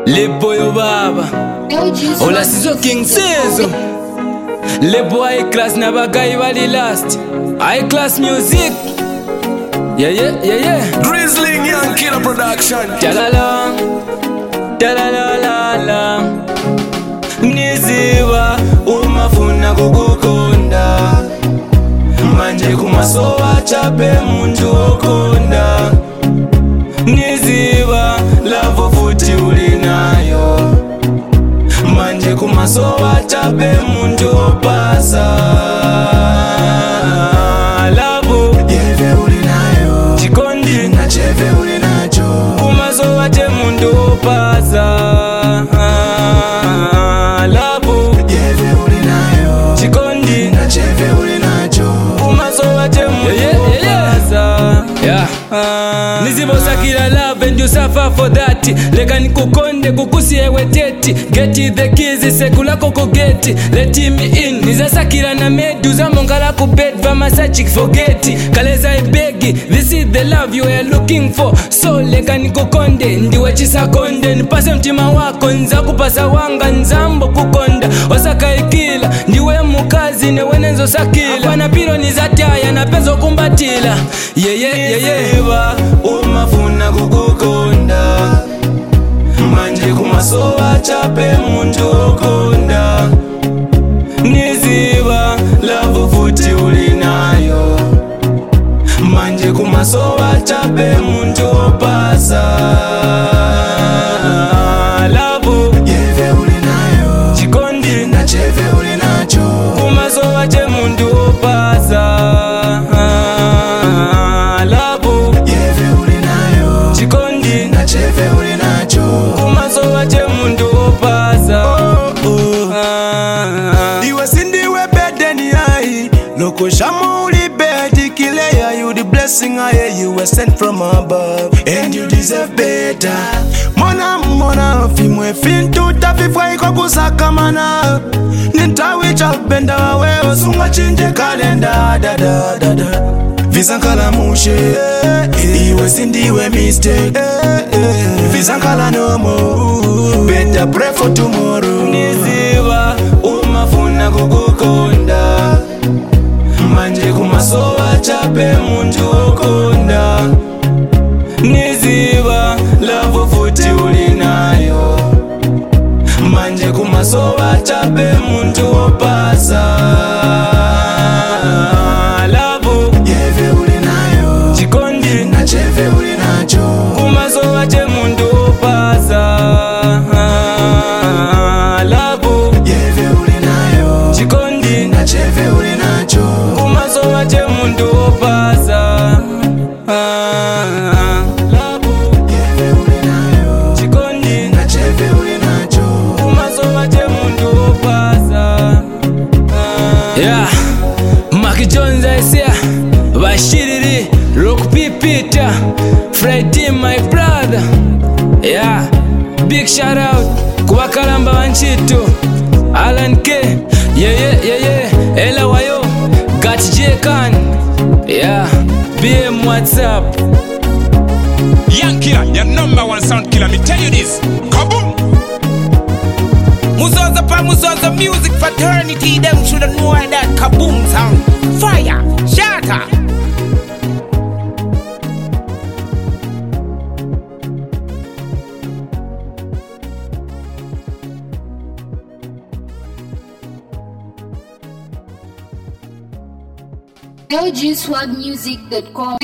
Lebo yo baba Ola sizo King Sezo Lebo high class na bagay bali last High class music Yeah Grizzling Young Killer Production. Talala Talalala Niziwa umafuna kukukonda Manje kumasowa chape muntu okonda Niziwa lavo futi ulinayo Manje kumasowa chape muntu opasa Lavo Yeve ulinayo chikondi na cheve ulinacho. kumasowa che muntu opasa Lavo Yeve ulinayo chikondi na cheve ulinacho. kumasowa che muntu opasa Nizibosakila love and you suffer for that. Lega nikukonde kukusie weteti. Get the keys sekula koko geti. Let me in. Nizasakila na meduza mongala kubed vama sachik forgeti. Kaleza ibegi. This is the love you are looking for. So lega nikukonde ndiwe chisakonde. Nipase mtima wako nza kupasa wanga nzambo kukonda. Osaka ikila ndiwe mukazi newe nenzo sakila. Apana piro nizataya na penzo kumbatila. Yeah umafuna kukukonda Manje kumasowa chape muntu okonda Niziba lavo futi ulinayo Manje kumasowa chape muntu opasa Lavo Yeve ulinayo chikondi na cheve ulinacho. kumasowa che muntu opasa Yeve ulinayo chikondi na cheve ulinacho. kumasowa che muntu opasa Iwe sindiwe bedeni ai Loko shamu uli bedi kileya. You the blessing I hear you were sent from above And you deserve better. Mona fimwe fintu tafifwa iko kusakamana. Nintawi chalbenda wawe osunga chinje kalenda da Visankala mushe Iwe sindiwe mistake Visankala no more. Better pray for tomorrow. Niziba umafuna kukukonda Manje kumasowa chape muntu okonda Niziba lavo futi ulinayo Manje kumasowa chape muntu opasa Lavo Yeve ulinayo chikondi na cheve ulinacho. kumasowa che muntu opasa Lavo Yeve ulinayo chikondi na cheve ulinacho. kumasowa che muntu opasa Lavo Yeve ulinayo chikondi na cheve ulinacho. kumasowa che muntu opasa Mark Jones I say Bashiriri Rock P Peter Freddy my brother Big shout out kwa Kalamba Wanchitu Alan K Ella Wayo Gat J Khan BM WhatsApp Young Killer, your number one sound killer, me tell you this. Kaboom! Muzoza pa Muzoza music fraternity, them shoulda know that kaboom sound. Fire, shatter. LGSwagmusic.com